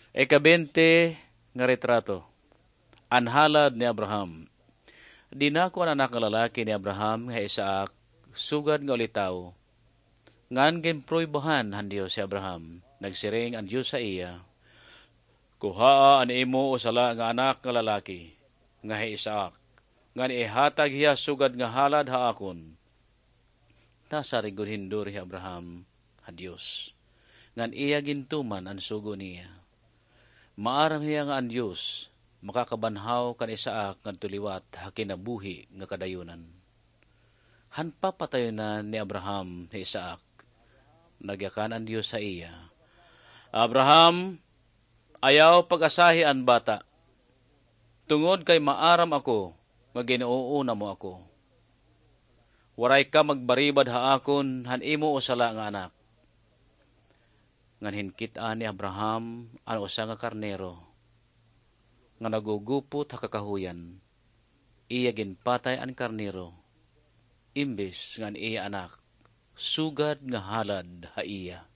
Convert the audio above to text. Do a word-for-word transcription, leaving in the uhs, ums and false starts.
Ikabente nga retrato. Anhalad ni Abraham. Dinako ang anak nga lalaki ni Abraham nga Isaac, sugad nga ulitaw. Ngan ginproybahan han Dios si Abraham. Nagsiring ang Dios sa iya. Kuhaa an imo usala nga anak nga lalaki, nga Isaac. Ngan ihatag hiya sugad nga halad haakon. Nasa rigod hinduri Abraham ha Dios. Ngan iya gintuman ang sugo niya. Maaram hiya nga ang Dios, makakabanhaw kan Isaac nga tuliwat hakinabuhi nga kadayunan. Han papatayonan ni Abraham ni Isaac. Nagyakan ang Dios sa iya. Abraham, ayaw pag-asahi ang bata. Tungod kay maaram ako, nga ginuuna mo ako. Waray ka magbaribad haakon, han imo usala nga anak. Ngan hinkita ni Abraham ang usa nga karnero, nga nagugupot hakakahuyan. Iya ginpatay ang karnero, imbes ngan iya anak, sugad nga halad ha iya.